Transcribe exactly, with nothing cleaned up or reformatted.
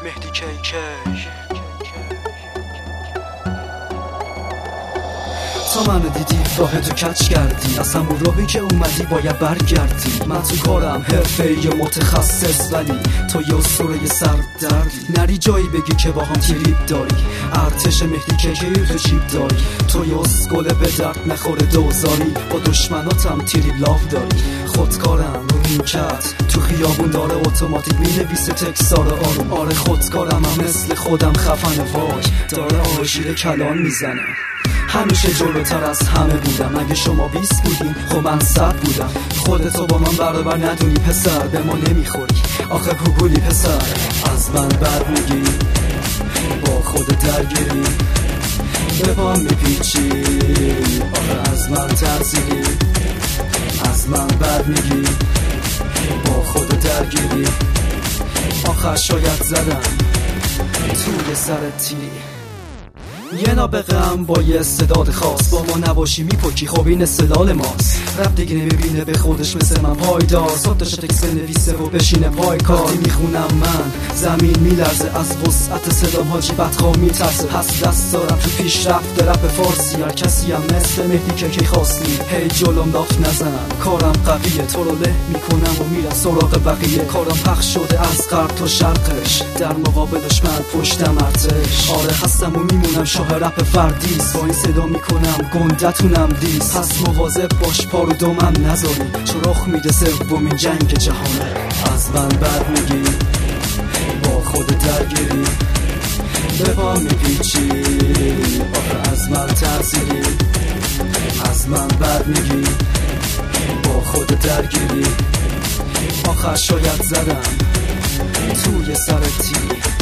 مهدی کی کی تا منو دیدی راه تو کچ کردی، از همون راهی که اومدی باید برگردی. من تو کارم حرفه‌ای و متخصص، ولی تو یه اسطوره سر دردی. نری جایی بگی که با هم تریپ داری، ارتش مهدی که که تو جیب داری. تو یه اسکل به درد نخوره دوزاری، با دشمناتم تریپ لاف داری. خودکارم رو نیمکت تو خیابون داره اتوماتیک مینویسه تکسار آروم. آره خودکارم هم مثل خودم خفن وای، داره آژیر کلان میزنه. همیشه جلوتر از همه بودم، اگه شما بیست بودین خب من صد بودم. خودتو با من برابر ندونی پسر، به ما نمیخوری آخه گوگولی پسر. از من بر میگی با خود درگیری، به پام میپیچی آخه از من ترسیدی. از من بر میگی با خود درگیری، آخه شاید زدم توی سر تیری. یه نابغه‌ام با یه استعداد خاص، با ما نباشی میپکی خب این استدلال ماست. رب دیگه نمیبینه به خودش مثل من پایدار، صد تا تکس بنویسه و بشینه پای کار. میخونم من زمین میلرزه از وسعت صدام، حاجی بدخواه میترسه. پس دست دارم تو پیشرفت رپ فارسی، هر کسی هم مثل مهدی که کی خواستی. هی جلوم لاف نزنم کارم قویه، تو رو له میکنم و میرم سراغ بقیه. کارم پخش شده از غرب تا شرقش، در مقابلش من پشتم ارتش. آره هستم و میمونم شاه رپ فردیس، با این صدا میکنم گندتونم دیس. پس مواظب باش پارو دومم نذاری، چون رخ میده سومین جنگ جهانه. از من بر میگی با خود درگیری، به پا میپیچی آخه از من ترسیدی. از من بر میگی با خود درگیری، آخه شاید زدم توی سر تیری.